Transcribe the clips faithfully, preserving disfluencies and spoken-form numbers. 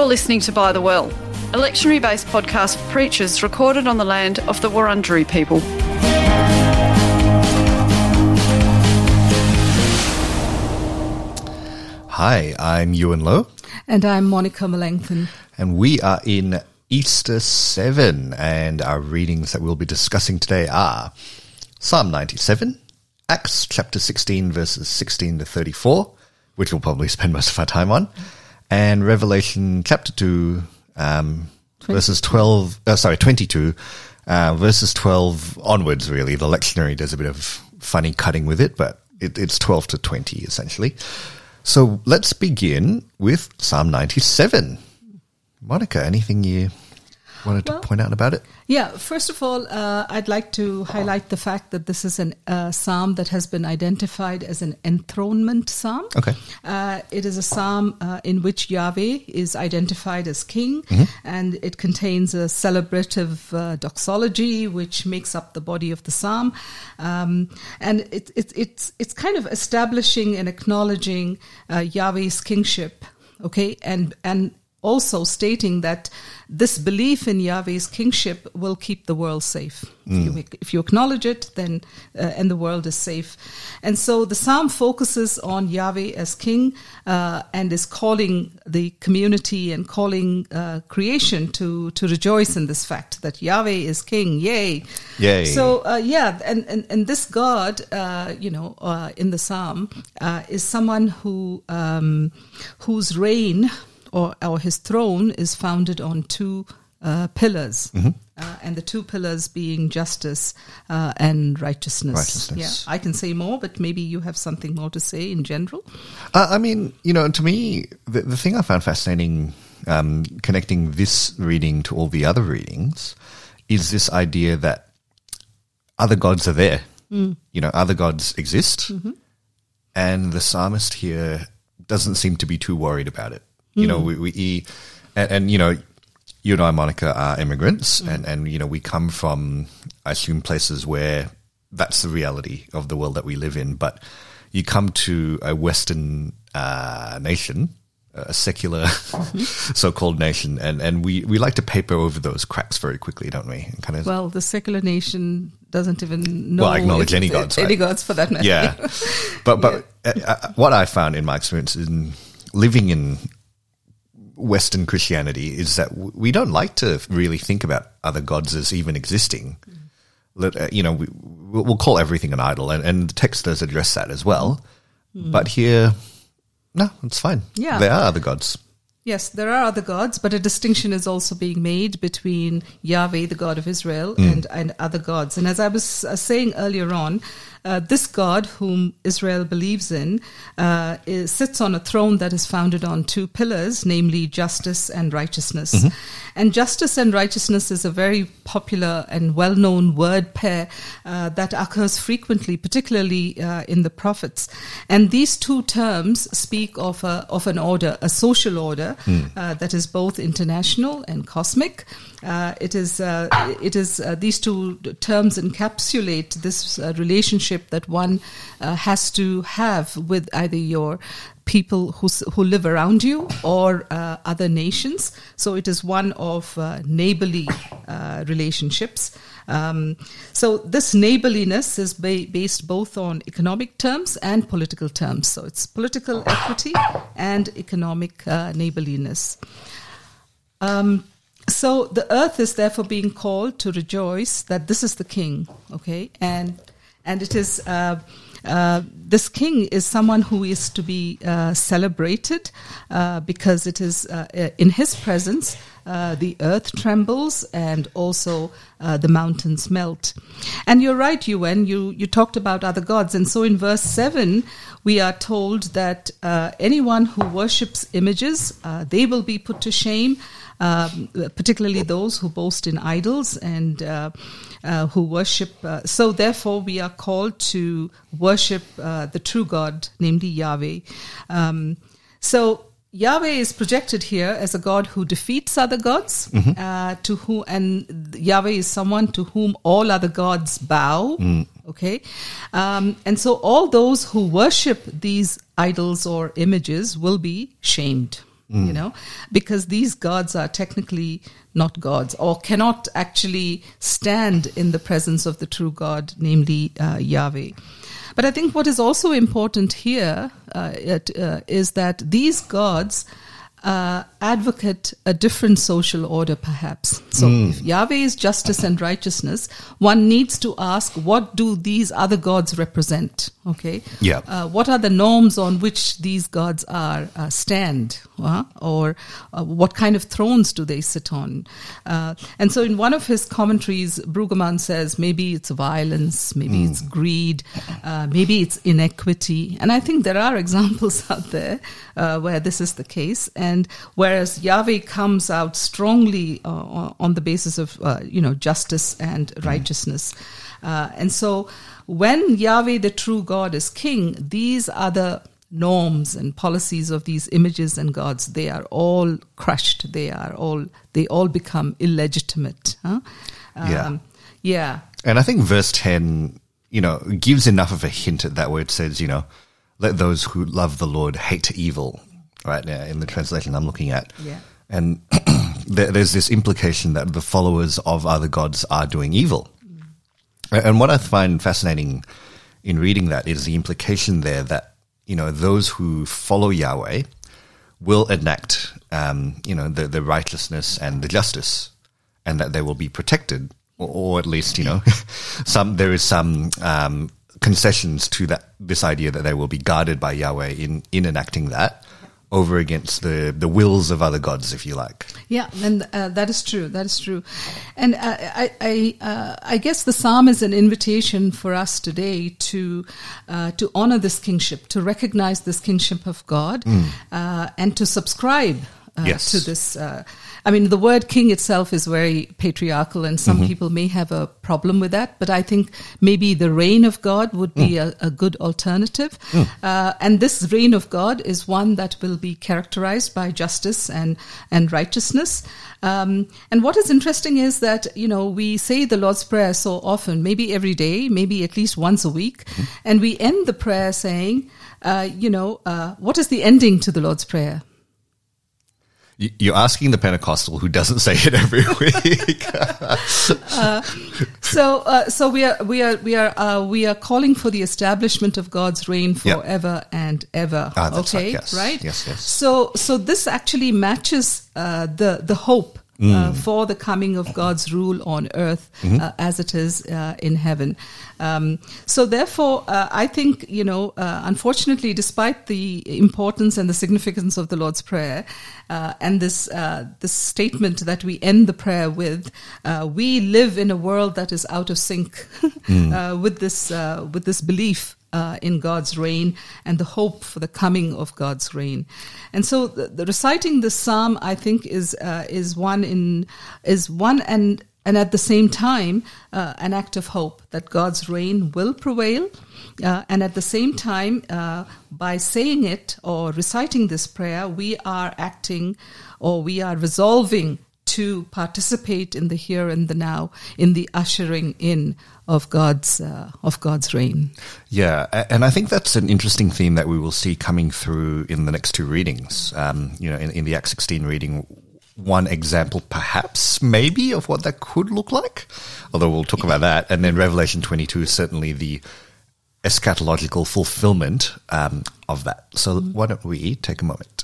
listening to By the Well, a lectionary-based podcast for preachers recorded on the land of the Wurundjeri people. Hi, I'm Ewan Lowe. And I'm Monica Melanchthon. And we are in Easter seven, and our readings that we'll be discussing today are Psalm ninety-seven, Acts chapter sixteen, verses sixteen to thirty-four, which we'll probably spend most of our time on, and Revelation chapter two, um, verses twelve, uh, sorry, twenty-two, uh, verses twelve onwards, really. The lectionary does a bit of funny cutting with it, but it, it's twelve to twenty, essentially. So let's begin with Psalm ninety-seven. Monica, anything you wanted to well, point out about it? Yeah, first of all, uh, I'd like to highlight the fact that this is a uh, psalm that has been identified as an enthronement psalm. Okay. Uh, it is a psalm uh, in which Yahweh is identified as king, mm-hmm. and it contains a celebrative uh, doxology which makes up the body of the psalm. Um, and it, it, it's, it's kind of establishing and acknowledging uh, Yahweh's kingship, okay, and and also stating that this belief in Yahweh's kingship will keep the world safe. Mm. If, you, if you acknowledge it, then uh, and the world is safe. And so the psalm focuses on Yahweh as king uh, and is calling the community and calling uh, creation to, to rejoice in this fact that Yahweh is king. Yay! Yay! So uh, yeah, and, and, and this God, uh, you know, uh, in the psalm uh, is someone who um, whose reign Or, or his throne is founded on two uh, pillars, mm-hmm. uh, and the two pillars being justice uh, and righteousness. Righteousness. Yeah, I can say more, but maybe you have something more to say in general. Uh, I mean, you know, to me, the, the thing I found fascinating, um, connecting this reading to all the other readings, is this idea that other gods are there. Mm. You know, other gods exist, mm-hmm. and the psalmist here doesn't seem to be too worried about it. You know, we, we and, and, you know, you and I, Monica, are immigrants, mm. and, and, you know, we come from, I assume, places where that's the reality of the world that we live in. But you come to a Western uh, nation, a secular mm-hmm. so-called nation, and, and we, we like to paper over those cracks very quickly, don't we? And kind of, well, the secular nation doesn't even know. Well, acknowledge any gods, Any right? gods, for that matter. Yeah. But, but yeah. Uh, what I found in my experience in living in Western Christianity is that we don't like to really think about other gods as even existing. Mm. You know, we, we'll call everything an idol, and, and the text does address that as well. Mm. But here, no, it's fine. Yeah. There are other gods. Yes, there are other gods, but a distinction is also being made between Yahweh, the God of Israel, mm. and, and other gods. And as I was uh, saying earlier on, uh, this God whom Israel believes in uh, is, sits on a throne that is founded on two pillars, namely justice and righteousness. Mm-hmm. And justice and righteousness is a very popular and well-known word pair uh, that occurs frequently, particularly uh, in the prophets. And these two terms speak of a, of an order, a social order, Mm. Uh, that is both international and cosmic. Uh, it is uh, it is uh, these two terms encapsulate this uh, relationship that one uh, has to have with either your people who who live around you or uh, other nations. So it is one of uh, neighborly uh, relationships. Um, so this neighborliness is ba- based both on economic terms and political terms. So it's political equity and economic uh, neighborliness. Um, so the earth is therefore being called to rejoice that this is the king, okay? And and it is... Uh, Uh, this king is someone who is to be uh, celebrated uh, because it is uh, in his presence uh, the earth trembles and also uh, the mountains melt. And you're right, Yuan, you, you talked about other gods. And so in verse seven, we are told that uh, anyone who worships images, uh, they will be put to shame. Um, particularly those who boast in idols and uh, uh, who worship. Uh, so therefore, we are called to worship uh, the true God, namely Yahweh. Um, so Yahweh is projected here as a God who defeats other gods, mm-hmm. uh, to who, and Yahweh is someone to whom all other gods bow. Mm. Okay, um, and so all those who worship these idols or images will be shamed. mm. you know, because these gods are technically not gods or cannot actually stand in the presence of the true God, namely uh, Yahweh. But I think what is also important here uh, it, uh, is that these gods uh, advocate a different social order, perhaps. So mm. if Yahweh is justice and righteousness, one needs to ask, what do these other gods represent? Okay. Yeah. Uh, what are the norms on which these gods are uh, stand? Uh, or uh, what kind of thrones do they sit on? Uh, and so in one of his commentaries, Brueggemann says maybe it's violence, maybe mm. it's greed, uh, maybe it's inequity. And I think there are examples out there uh, where this is the case. And whereas Yahweh comes out strongly uh, on the basis of, uh, you know, justice and righteousness. Uh, and so when Yahweh, the true God, is king, these other norms and policies of these images and gods, they are all crushed. They are all, they all become illegitimate. Huh? Um, yeah. Yeah. And I think verse ten, you know, gives enough of a hint at that where it says, you know, let those who love the Lord hate evil, right now in the translation I'm looking at. Yeah. And there, there's this implication that the followers of other gods are doing evil. Mm. And what I find fascinating in reading that is the implication there that, you know, those who follow Yahweh will enact, um, you know, the, the righteousness and the justice, and that they will be protected, or, or at least, you know, some there is some um, concessions to that this idea that they will be guarded by Yahweh in, in enacting that over against the, the wills of other gods, if you like. Yeah, and uh, that is true. That is true. And uh, I I, uh, I guess the psalm is an invitation for us today to uh, to honor this kingship, to recognize this kingship of God, mm. uh, and to subscribe uh, yes. to this. Uh, I mean, the word king itself is very patriarchal, and some mm-hmm. people may have a problem with that, but I think maybe the reign of God would be mm. a, a good alternative. Mm. Uh, and this reign of God is one that will be characterized by justice and, and righteousness. Um, and what is interesting is that, you know, we say the Lord's Prayer so often, maybe every day, maybe at least once a week, mm-hmm. and we end the prayer saying, uh, you know, uh, what is the ending to the Lord's Prayer? You're asking the Pentecostal who doesn't say it every week. uh, so, uh, so we are, we are, we are, uh, we are calling for the establishment of God's reign forever yep. and ever. Ah, that's okay, right, yes. right? Yes, yes. So, so this actually matches uh, the the hope. Mm. Uh, for the coming of God's rule on earth mm-hmm. uh, as it is uh, in heaven. Um, so therefore, uh, I think, you know, uh, unfortunately, despite the importance and the significance of the Lord's Prayer uh, and this uh, this statement that we end the prayer with, uh, we live in a world that is out of sync mm. uh, with this uh, with this belief Uh, in God's reign and the hope for the coming of God's reign. And so the, the reciting this psalm, I think, is uh, is one in is one and and at the same time uh, an act of hope that God's reign will prevail. Uh, and at the same time, uh, by saying it or reciting this prayer, we are acting or we are resolving to participate in the here and the now, in the ushering in of God's uh, of God's reign. Yeah, and I think that's an interesting theme that we will see coming through in the next two readings. Um, you know, in, in the Acts sixteen reading, one example perhaps maybe of what that could look like, although we'll talk about that. And then Revelation twenty-two is certainly the eschatological fulfillment um, of that. So mm-hmm. why don't we take a moment?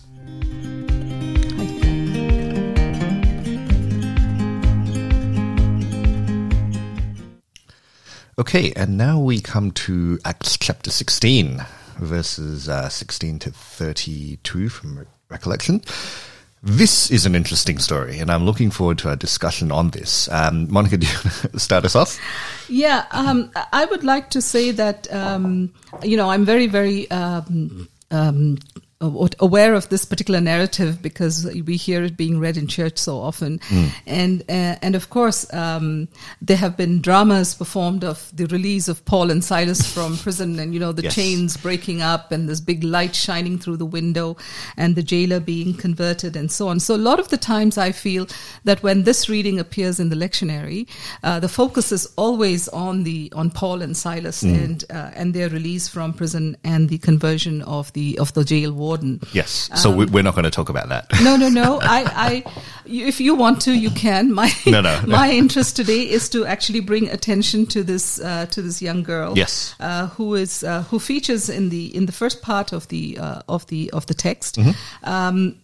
Okay, and now we come to Acts chapter sixteen, verses uh, sixteen to thirty-two from re- recollection. This is an interesting story, and I'm looking forward to our discussion on this. Um, Monica, do you want to start us off? Yeah, um, I would like to say that, um, you know, I'm very, very um, um, aware of this particular narrative because we hear it being read in church so often. Mm. And uh, and of course, um, there have been dramas performed of the release of Paul and Silas from prison and, you know, the yes. chains breaking up and this big light shining through the window and the jailer being converted and so on. So a lot of the times I feel that when this reading appears in the lectionary, uh, the focus is always on the on Paul and Silas mm. and uh, and their release from prison and the conversion of the of the jail ward. warden. Yes. So um, we're not going to talk about that. No, no, no. I, I, if you want to, you can. My, no, no, no. my interest today is to actually bring attention to this, uh, to this young girl. Yes. Uh, who is, uh, who features in the, in the first part of the, uh, of the, of the text. Mm-hmm. Um,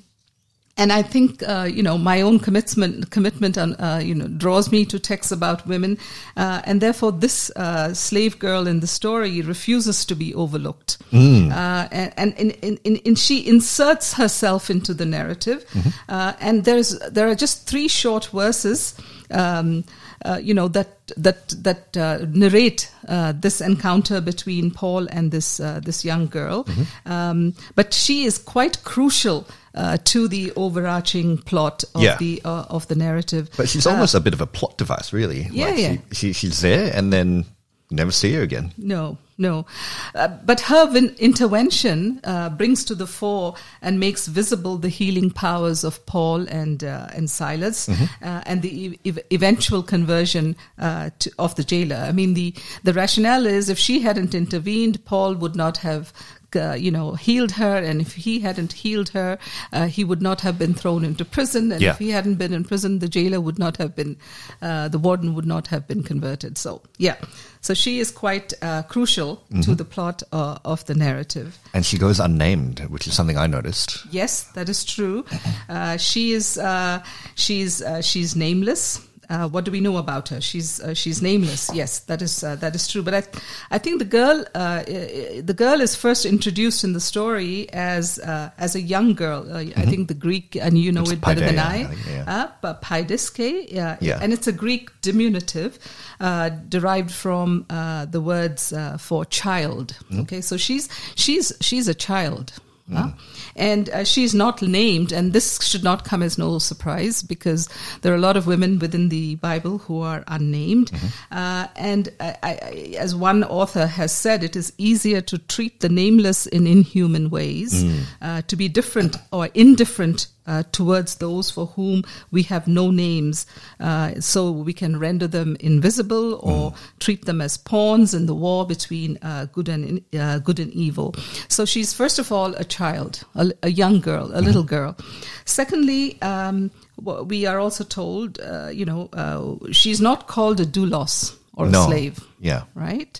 And I think, uh, you know, my own commitment, commitment, on, uh, you know, draws me to texts about women. Uh, and therefore, this uh, slave girl in the story refuses to be overlooked. Mm. Uh, and and, and, and, and she inserts herself into the narrative. Mm-hmm. Uh, and there's there are just three short verses, um, uh, you know, that that that uh, narrate uh, this encounter between Paul and this uh, this young girl. Mm-hmm. Um, but she is quite crucial Uh, to the overarching plot of yeah. the uh, of the narrative. But she's almost uh, a bit of a plot device, really. Yeah, like yeah. She, she, she's there and then never see her again. No, no. Uh, but her vin- intervention uh, brings to the fore and makes visible the healing powers of Paul and uh, and Silas, mm-hmm. uh, and the e- eventual conversion uh, to, of the jailer. I mean, the, the rationale is if she hadn't intervened, Paul would not have Uh, you know, healed her, and if he hadn't healed her, uh, he would not have been thrown into prison, and yeah. if he hadn't been in prison, the jailer would not have been, uh, the warden would not have been converted. So, yeah. So she is quite uh, crucial mm-hmm. to the plot uh, of the narrative. And she goes unnamed, which is something I noticed. Yes, that is true. Uh, she is, uh, she's, uh, she's nameless. Uh, what do we know about her? She's uh, she's nameless. Yes, that is uh, that is true. But I I think the girl uh, the girl is first introduced in the story as uh, as a young girl. Uh, mm-hmm. I think the Greek, and you know it's it better Paideia, than I. I think, yeah. uh, but Paidiske, yeah, yeah, and it's a Greek diminutive uh, derived from uh, the words uh, for child. Mm-hmm. Okay, so she's she's she's a child. Mm. Huh? And uh, she's not named, and this should not come as no surprise because there are a lot of women within the Bible who are unnamed. Mm-hmm. Uh, and I, I, as one author has said, it is easier to treat the nameless in inhuman ways, mm. uh, to be different or indifferent Uh, towards those for whom we have no names, uh, so we can render them invisible or mm. treat them as pawns in the war between uh, good and uh, good and evil. So she's first of all a child, a, a young girl, a mm-hmm. little girl. Secondly, um, we are also told, uh, you know, uh, she's not called a doulos or no. a slave. Yeah, right.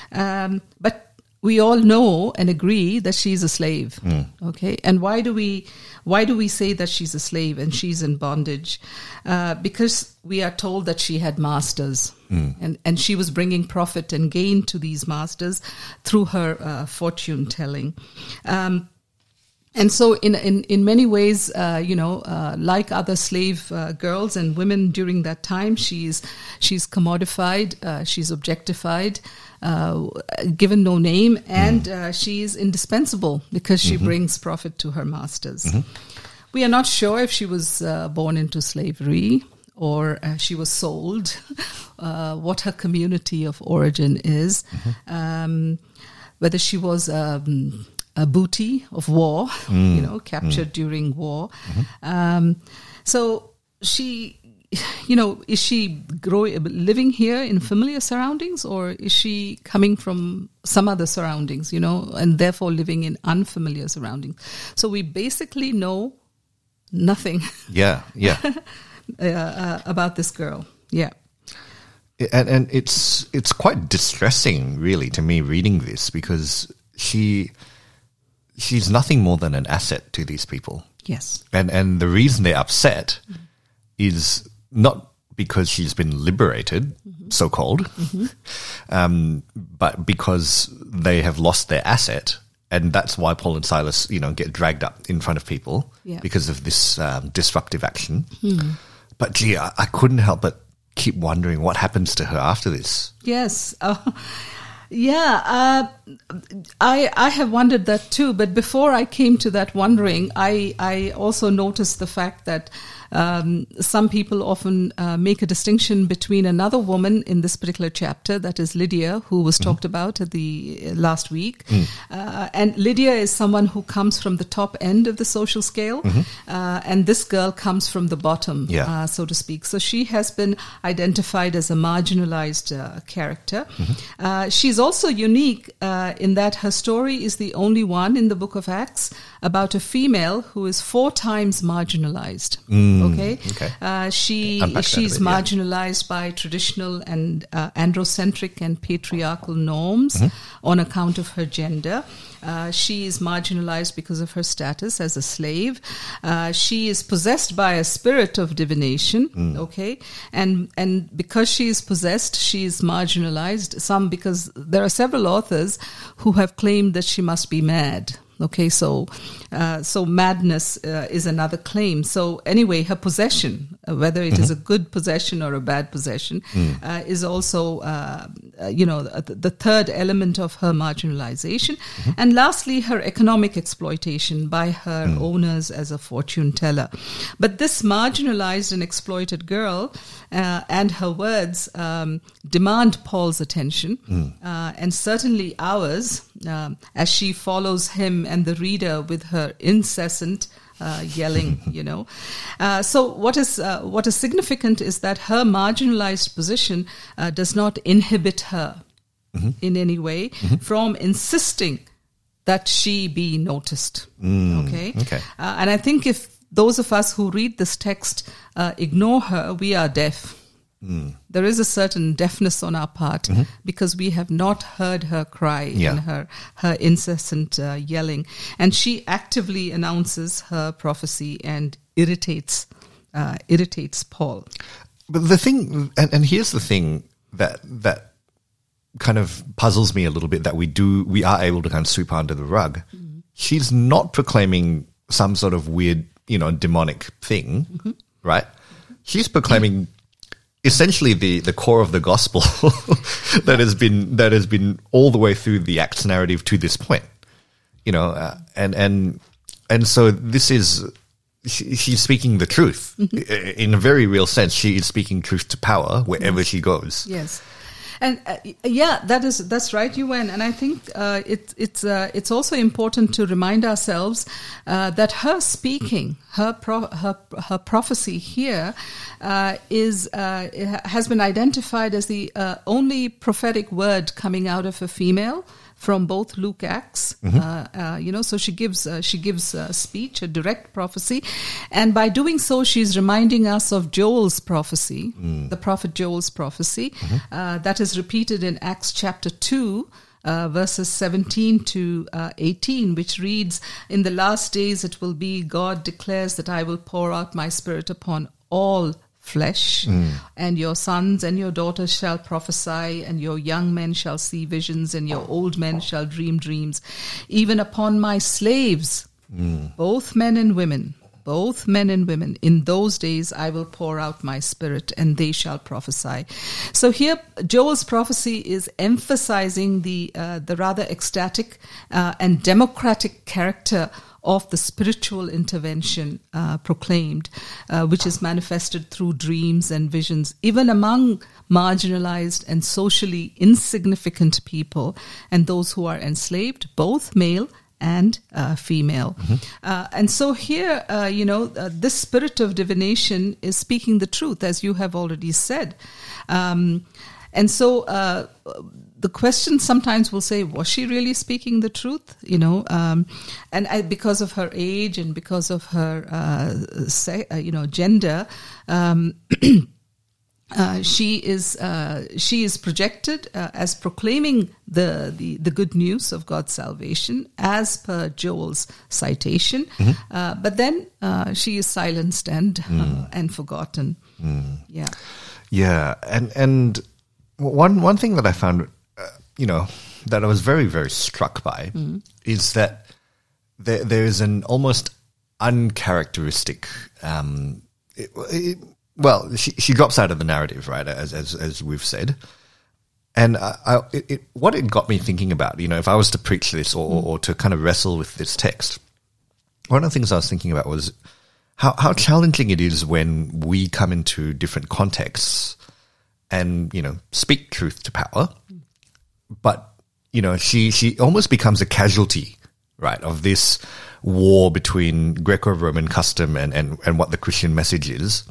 Um, but we all know and agree that she's a slave. Mm. Okay. And why do we, why do we say that she's a slave and she's in bondage? Uh, because we are told that she had masters mm. and, and she was bringing profit and gain to these masters through her uh, fortune telling. Um, And so in, in, in many ways, uh, you know, uh, like other slave uh, girls and women during that time, she's, she's commodified, uh, she's objectified, uh, given no name, and mm. uh, she's indispensable because she mm-hmm. brings profit to her masters. Mm-hmm. We are not sure if she was uh, born into slavery or uh, she was sold, uh, what her community of origin is, mm-hmm. um, whether she was... Um, a booty of war, mm. you know, captured mm. during war. Mm-hmm. Um, so she, you know, is she growing, living here in familiar surroundings, or is she coming from some other surroundings, you know, and therefore living in unfamiliar surroundings? So we basically know nothing. Yeah, yeah. uh, uh, about this girl. Yeah. And, and it's it's quite distressing, really, to me reading this, because she... she's nothing more than an asset to these people. Yes. And and the reason they're upset mm. is not because she's been liberated, mm-hmm. so-called, mm-hmm. um, but because they have lost their asset. And that's why Paul and Silas, you know, get dragged up in front of people yeah. because of this um, disruptive action. Mm. But gee, I, I couldn't help but keep wondering what happens to her after this. Yes. Uh, Yeah, uh, I I have wondered that too. But before I came to that wondering, I I also noticed the fact that Um, some people often uh, make a distinction between another woman in this particular chapter, that is Lydia, who was mm-hmm. talked about at the uh, last week. Mm. Uh, and Lydia is someone who comes from the top end of the social scale, mm-hmm. uh, and this girl comes from the bottom, yeah. uh, so to speak. So she has been identified as a marginalized uh, character. Mm-hmm. Uh, she's also unique uh, in that her story is the only one in the book of Acts about a female who is four times marginalized. Mm, okay, okay. Uh, she Unpack she's bit, yeah. marginalized by traditional and uh, androcentric and patriarchal norms mm-hmm. on account of her gender. Uh, she is marginalized because of her status as a slave. Uh, she is possessed by a spirit of divination, mm. okay? And and because she is possessed, she is marginalized. Some because there are several authors who have claimed that she must be mad. Okay, so uh, so madness uh, is another claim. So anyway, her possession, uh, whether it mm-hmm. is a good possession or a bad possession, mm. uh, is also, uh, uh, you know, the, the third element of her marginalization. Mm-hmm. And lastly, her economic exploitation by her mm. owners as a fortune teller. But this marginalized and exploited girl uh, and her words um, demand Paul's attention, mm. uh, and certainly ours, um, as she follows him and the reader with her incessant uh, yelling, you know. Uh, so what is uh, what is significant is that her marginalized position uh, does not inhibit her mm-hmm. in any way mm-hmm. from insisting that she be noticed. Mm, okay, okay. Uh, and I think if those of us who read this text uh, ignore her, we are deaf. Mm. There is a certain deafness on our part mm-hmm. because we have not heard her cry yeah. and her her incessant uh, yelling, and she actively announces her prophecy and irritates uh, irritates Paul. But the thing, and, and here's the thing that that kind of puzzles me a little bit, that we do we are able to kind of sweep under the rug. Mm-hmm. She's not proclaiming some sort of weird, you know, demonic thing, mm-hmm. right? She's proclaiming. Mm-hmm. Essentially, the, the core of the gospel that has been that has been all the way through the Acts narrative to this point, you know, uh, and and and so this is she, she's speaking the truth mm-hmm. in a very real sense. She is speaking truth to power wherever yes. she goes. Yes. And uh, yeah, that is that's right, Yuan. And I think uh, it, it's uh, it's also important to remind ourselves uh, that her speaking, her pro- her her prophecy here, uh, is uh, has been identified as the uh, only prophetic word coming out of a female from both Luke Acts, mm-hmm. uh, uh, you know, so she gives uh, she gives a speech, a direct prophecy, and by doing so, she's reminding us of Joel's prophecy, mm. the prophet Joel's prophecy, mm-hmm. uh, that is repeated in Acts chapter two, uh, verses seventeen to eighteen, which reads, "In the last days it will be, God declares that I will pour out my spirit upon all flesh, mm. and your sons and your daughters shall prophesy, and your young men shall see visions, and your old men shall dream dreams. Even upon my slaves, mm. both men and women, both men and women, in those days I will pour out my spirit, and they shall prophesy." So here, Joel's prophecy is emphasizing the uh, the rather ecstatic uh, and democratic character of the spiritual intervention uh, proclaimed, uh, which is manifested through dreams and visions, even among marginalized and socially insignificant people and those who are enslaved, both male and uh, female. Mm-hmm. Uh, and so here, uh, you know, uh, this spirit of divination is speaking the truth, as you have already said. Um, and so uh, the question sometimes will say, was she really speaking the truth? You know, um, and I, because of her age and because of her, uh, say, uh, you know, gender, um, Uh, she is uh, she is projected uh, as proclaiming the, the, the good news of God's salvation as per Joel's citation, mm-hmm. uh, but then uh, she is silenced and mm. uh, and forgotten. Mm. Yeah, yeah, and and one one thing that I found, uh, you know, that I was very very struck by mm. is that there there is an almost uncharacteristic. Um, it, it, Well, she she drops out of the narrative, right? As as as we've said, and I, I it, it, what it got me thinking about, you know, if I was to preach this or, or or to kind of wrestle with this text, one of the things I was thinking about was how, how challenging it is when we come into different contexts and, you know, speak truth to power. But, you know, she, she almost becomes a casualty, right, of this war between Greco-Roman custom and, and, and what the Christian message is.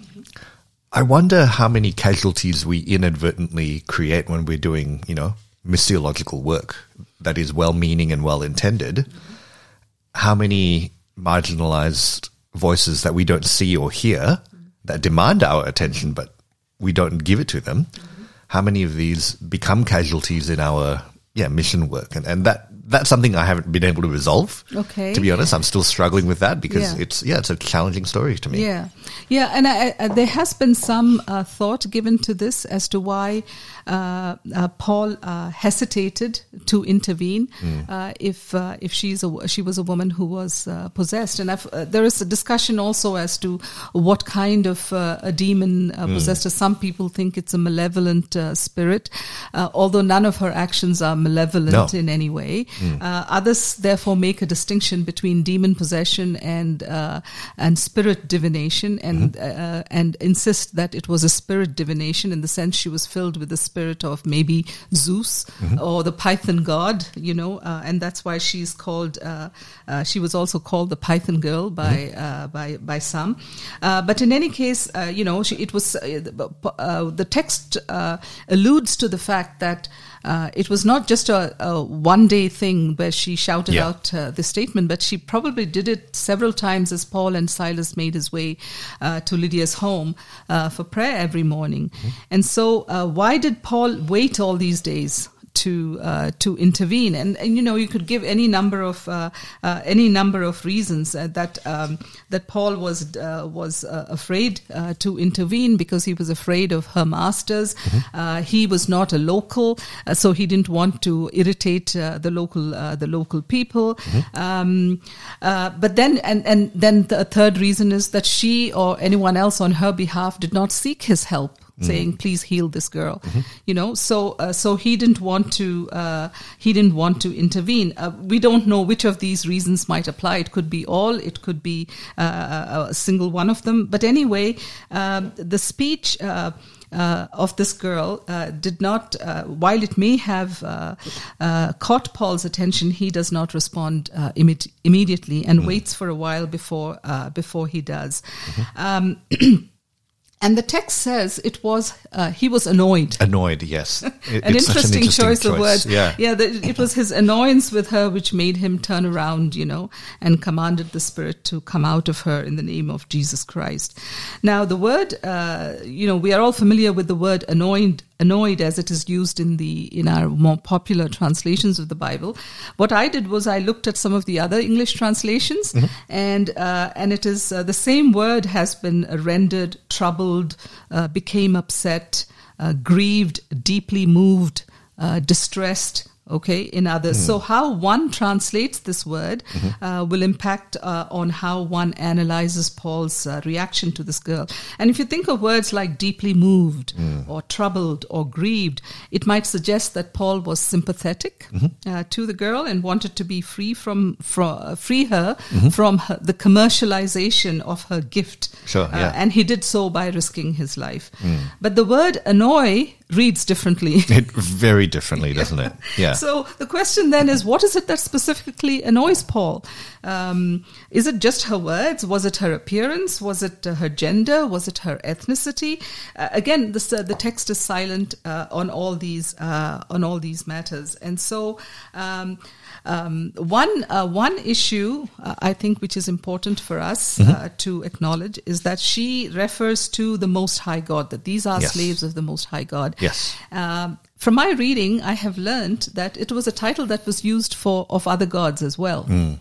I wonder how many casualties we inadvertently create when we're doing, you know, missiological work that is well-meaning and well-intended. Mm-hmm. How many marginalized voices that we don't see or hear mm-hmm. that demand our attention, but we don't give it to them. Mm-hmm. How many of these become casualties in our yeah mission work? And, and that that's something I haven't been able to resolve. Okay. To be honest, I'm still struggling with that because yeah. it's yeah, it's a challenging story to me. Yeah, yeah, and I, I, there has been some uh, thought given to this as to why uh, uh, Paul uh, hesitated to intervene mm. uh, if uh, if she's a she was a woman who was uh, possessed, and I've, uh, there is a discussion also as to what kind of uh, a demon uh, possessed her. Mm. Some people think it's a malevolent uh, spirit, uh, although none of her actions are malevolent no. in any way. Mm. Uh, others therefore make a distinction between demon possession and uh, and spirit divination, and mm-hmm. uh, and insist that it was a spirit divination in the sense she was filled with the spirit of maybe Zeus mm-hmm. or the Python god, you know, uh, and that's why she's called. Uh, uh, she was also called the Python girl by mm-hmm. uh, by by some. Uh, but in any case, uh, you know, she, it was uh, uh, the text uh, alludes to the fact that. Uh, it was not just a, a one-day thing where she shouted yeah. out uh, the statement, but she probably did it several times as Paul and Silas made his way uh, to Lydia's home uh, for prayer every morning. Mm-hmm. And so uh, why did Paul wait all these days to uh, to intervene? And, and you know, you could give any number of uh, uh, any number of reasons uh, that um, that Paul was uh, was uh, afraid uh, to intervene because he was afraid of her masters. Mm-hmm. Uh, he was not a local, uh, so he didn't want to irritate uh, the local uh, the local people. Mm-hmm. Um, uh, but then and and then the third reason is that she or anyone else on her behalf did not seek his help. Saying, please heal this girl, mm-hmm. you know. So, uh, so he didn't want to. Uh, he didn't want to intervene. Uh, we don't know which of these reasons might apply. It could be all. It could be uh, a single one of them. But anyway, um, the speech. Uh, Uh, of this girl uh, did not, uh, while it may have uh, uh, caught Paul's attention, he does not respond uh, imme- immediately and mm. waits for a while before uh, before he does. Mm-hmm. Um, And the text says it was, uh, he was annoyed. Annoyed, yes. It, an, it's interesting an interesting choice, choice of words. Yeah, yeah the, it was his annoyance with her which made him turn around, you know, and commanded the spirit to come out of her in the name of Jesus Christ. Now, the word, uh, you know, we are all familiar with the word annoyed, annoyed as it is used in the in our more popular translations of the Bible. What I did was I looked at some of the other English translations, mm-hmm. and uh, and it is uh, the same word has been rendered troubled, uh, became upset, uh, grieved, deeply moved, uh, distressed. Okay, in others. Mm. So how one translates this word mm-hmm. uh, will impact uh, on how one analyzes Paul's uh, reaction to this girl. And if you think of words like deeply moved mm. or troubled or grieved, it might suggest that Paul was sympathetic mm-hmm. uh, to the girl and wanted to be free from, from uh, free her mm-hmm. from her, the commercialization of her gift. Sure, yeah. Uh, and he did so by risking his life. Mm. But the word annoy reads differently. It very differently, doesn't it? Yeah. So the question then is, what is it that specifically annoys Paul? Um, is it just her words? Was it her appearance? Was it uh, her gender? Was it her ethnicity? Uh, again, this, uh, the text is silent uh, on all these uh, on all these matters, and so. Um, Um, one uh, one issue uh, I think which is important for us mm-hmm. uh, to acknowledge is that she refers to the Most High God, that these are yes. slaves of the Most High God. Yes. Um, from my reading, I have learned that it was a title that was used for of other gods as well. Mm.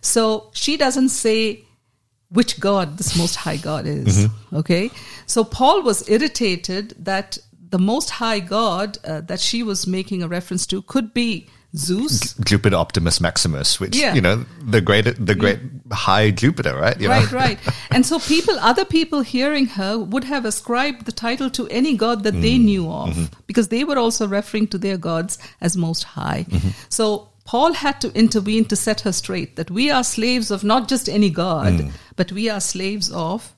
So she doesn't say which God this Most High God is. Mm-hmm. Okay. So Paul was irritated that the Most High God uh, that she was making a reference to could be Zeus, Jupiter Optimus Maximus, which yeah. you know the great, the great yeah. high Jupiter, right? You right, know? right. And so people, other people hearing her would have ascribed the title to any god that mm. they knew of, mm-hmm. because they were also referring to their gods as Most High. Mm-hmm. So Paul had to intervene to set her straight, that we are slaves of not just any God, mm. but we are slaves of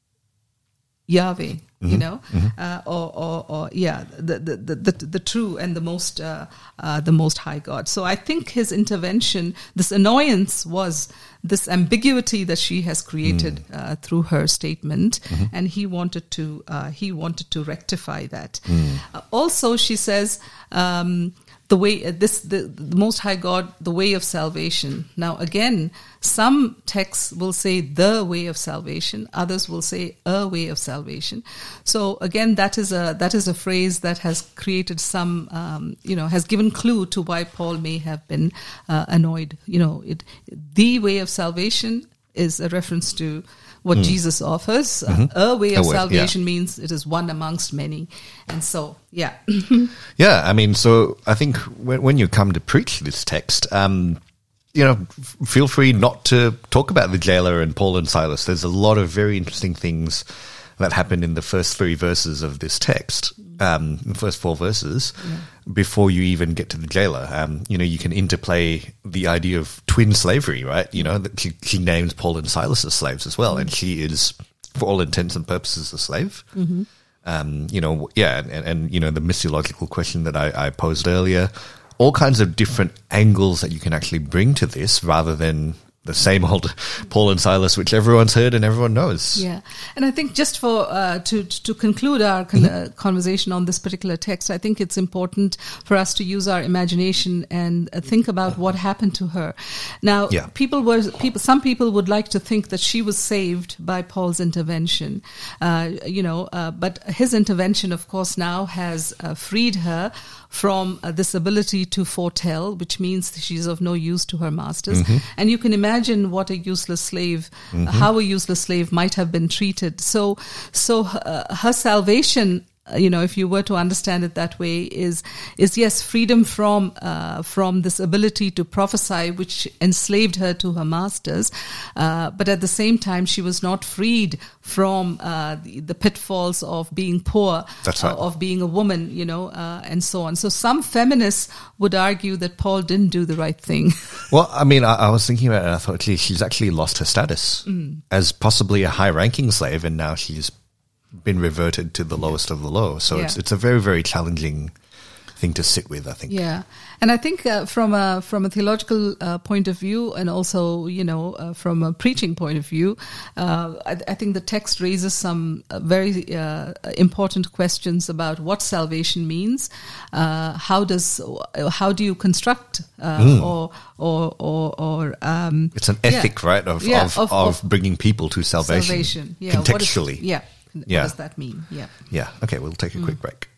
Yahweh, mm-hmm. you know, mm-hmm. uh, or, or, or, yeah, the, the, the, the, the true and the most, uh, uh, the most high God. So I think his intervention, this annoyance was this ambiguity that she has created mm. uh, through her statement, mm-hmm. and he wanted to, uh, he wanted to rectify that. Mm. Uh, also, she says, um, the way, uh, this, the, the Most High God, the way of salvation. Now, again, some texts will say the way of salvation, others will say a way of salvation. So again, that is a, that is a phrase that has created some, um, you know, has given clue to why Paul may have been uh, annoyed. You know, it, the way of salvation is a reference to what mm. Jesus offers. Mm-hmm. Uh, a way of a way, salvation yeah. means it is one amongst many. And so, yeah. yeah, I mean, so I think when, when you come to preach this text, um, you know, f- feel free not to talk about the jailer and Paul and Silas. There's a lot of very interesting things that happen in the first three verses of this text, um, the first four verses, yeah. before you even get to the jailer. Um, you know, you can interplay the idea of twin slavery, right? You know, that she, she names Paul and Silas as slaves as well, mm-hmm. and she is, for all intents and purposes, a slave. Mm-hmm. Um, you know, yeah, and, and, you know, the missiological question that I, I posed earlier, all kinds of different angles that you can actually bring to this rather than the same old Paul and Silas, which everyone's heard and everyone knows. Yeah, and I think just for uh, to to conclude our con- mm-hmm. uh, conversation on this particular text, I think it's important for us to use our imagination and uh, think about what happened to her. Now, yeah. people were people. Some people would like to think that she was saved by Paul's intervention, uh, you know, uh, but his intervention, of course, now has uh, freed her from uh, this ability to foretell, which means she's of no use to her masters. Mm-hmm. And you can imagine what a useless slave, mm-hmm. uh, how a useless slave might have been treated. So, so uh, her salvation, you know, if you were to understand it that way, is is yes, freedom from uh, from this ability to prophesy, which enslaved her to her masters. Uh, but at the same time, she was not freed from uh, the, the pitfalls of being poor, That's right. uh, of being a woman, you know, uh, and so on. So some feminists would argue that Paul didn't do the right thing. Well, I mean, I, I was thinking about it, and I thought, gee, she's actually lost her status mm. as possibly a high-ranking slave, and now she's been reverted to the lowest of the low. So yeah. it's it's a very, very challenging thing to sit with, I think. Yeah. And I think uh, from a from a theological uh, point of view, and also, you know, uh, from a preaching point of view, uh, I, I think the text raises some uh, very uh, important questions about what salvation means. Uh, how does how do you construct uh, mm. or or or, or um, it's an ethic, yeah. right, of, yeah, of, of, of of bringing people to salvation, salvation. Yeah. contextually. What is, yeah. Yeah. What does that mean? Yeah. Yeah. Okay, we'll take a mm. quick break.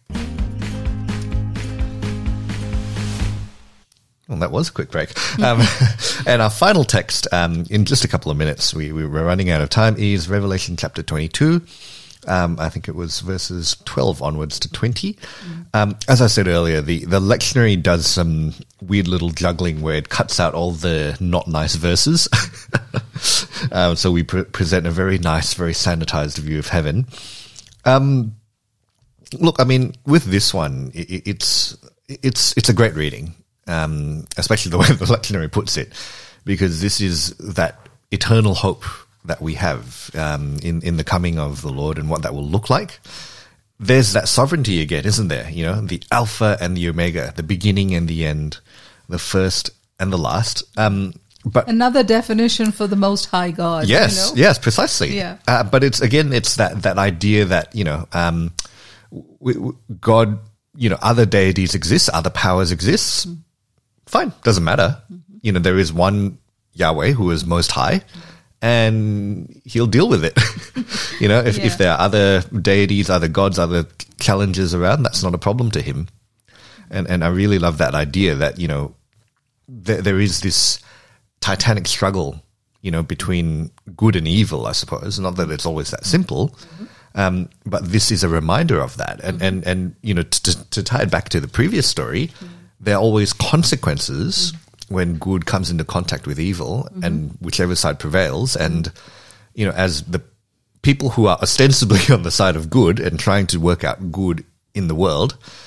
Well, that was a quick break. Um, and our final text, um, in just a couple of minutes, we, we were running out of time, is Revelation chapter twenty-two. Um, I think it was verses twelve onwards to twenty. Mm. Um, as I said earlier, the, the lectionary does some weird little juggling where it cuts out all the not nice verses. um, so we pre- present a very nice, very sanitized view of heaven. Um, look, I mean, with this one, it, it's it's it's a great reading, um, especially the way the lectionary puts it, because this is that eternal hope that we have um, in in the coming of the Lord and what that will look like. There's that sovereignty again, isn't there? You know, the Alpha and the Omega, the beginning and the end, the first and the last. Um, but another definition for the Most High God. Yes, you know? yes, precisely. Yeah. Uh, but it's again, it's that that idea that you know, um, we, we, God, you know, other deities exist, other powers exist. Mm-hmm. Fine, doesn't matter. Mm-hmm. You know, there is one Yahweh who is Most High. Mm-hmm. And he'll deal with it. you know, if, yeah. if there are other deities, other gods, other challenges around, that's not a problem to him. And and I really love that idea that, you know, there, there is this titanic struggle, you know, between good and evil, I suppose. Not that it's always that simple, mm-hmm. um, but this is a reminder of that. And, mm-hmm. and, and you know, to, to tie it back to the previous story, mm-hmm. there are always consequences mm-hmm. when good comes into contact with evil, mm-hmm. and whichever side prevails. And, you know, as the people who are ostensibly on the side of good and trying to work out good in the world,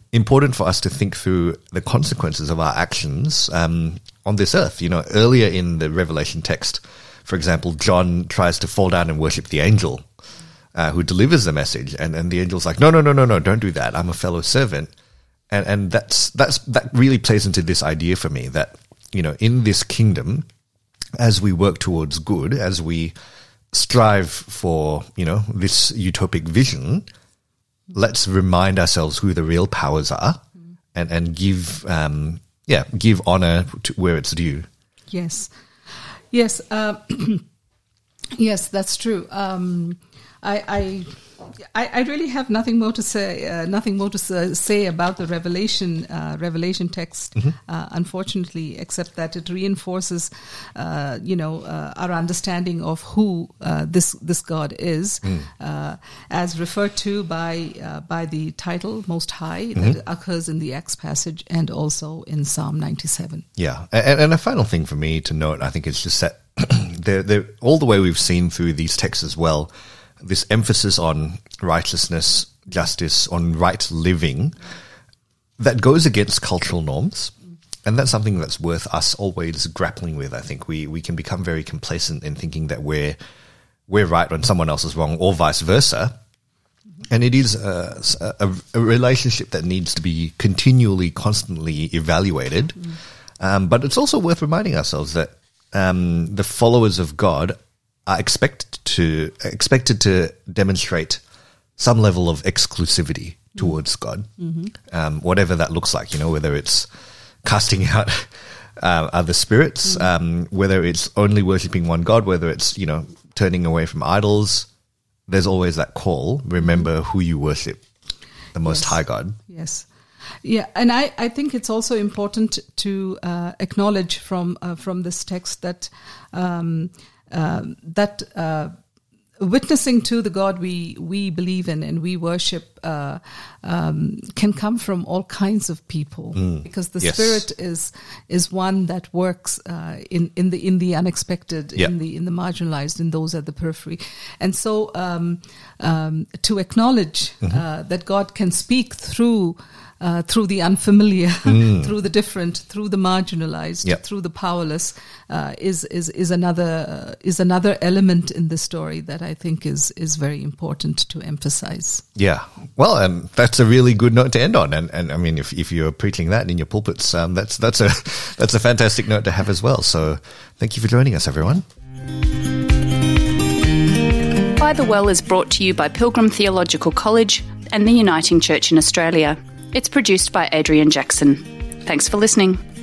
important for us to think through the consequences of our actions um, on this earth. You know, earlier in the Revelation text, for example, John tries to fall down and worship the angel uh, who delivers the message, and, and the angel's like, no, no, no, no, no, don't do that. I'm a fellow servant. And and that's that's that really plays into this idea for me that, you know, in this kingdom, as we work towards good, as we strive for, you know, this utopic vision, let's remind ourselves who the real powers are, and and give um yeah give honor to where it's due. Yes, yes, uh, yes, that's true. Um, I. I I, I really have nothing more to say. Uh, nothing more to say, say about the Revelation uh, Revelation text, mm-hmm. uh, unfortunately, except that it reinforces, uh, you know, uh, our understanding of who uh, this this God is, mm. uh, as referred to by uh, by the title Most High mm-hmm. that occurs in the Acts passage and also in Psalm ninety-seven. Yeah, and, and a final thing for me to note, I think, is just that they're, they're, all the way we've seen through these texts as well, this emphasis on righteousness, justice, on right living, that goes against cultural norms. And that's something that's worth us always grappling with. I think we, we can become very complacent in thinking that we're, we're right when someone else is wrong, or vice versa. And it is a, a, a relationship that needs to be continually, constantly evaluated. Mm. Um, but it's also worth reminding ourselves that um, the followers of God are expected to expected to demonstrate some level of exclusivity towards God, mm-hmm. um, whatever that looks like. You know, whether it's casting out uh, other spirits, mm-hmm. um, whether it's only worshiping one God, whether it's, you know, turning away from idols. There's always that call. Remember who you worship, the Most yes. High God. Yes. Yeah, and I, I think it's also important to uh, acknowledge from uh, from this text that um, uh, that uh, witnessing to the God we we believe in and we worship uh, um, can come from all kinds of people, mm. because the yes. Spirit is is one that works uh, in in the in the unexpected, yeah. in the in the marginalized, in those at the periphery, and so um, um, to acknowledge mm-hmm. uh, that God can speak through. Uh, through the unfamiliar, mm. through the different, through the marginalized, yep. through the powerless, uh, is is is another uh, is another element in the story that I think is is very important to emphasize. Yeah, well, um, that's a really good note to end on, and and I mean, if if you're preaching that in your pulpits, um, that's that's a that's a fantastic note to have as well. So, thank you for joining us, everyone. By the Well is brought to you by Pilgrim Theological College and the Uniting Church in Australia. It's produced by Adrian Jackson. Thanks for listening.